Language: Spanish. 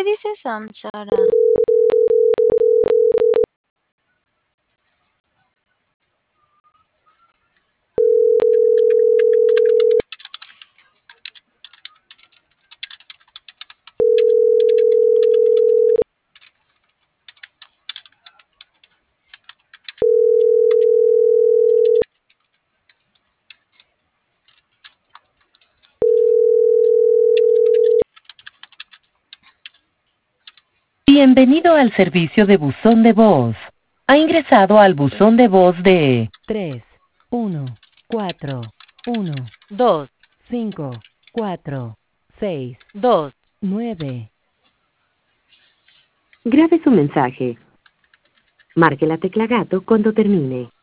dice Samsara? Bienvenido al servicio de buzón de voz. Ha ingresado al buzón de voz de 3, 1, 4, 1, 2, 5, 4, 6, 2, 9. Grabe su mensaje. Marque la tecla gato cuando termine.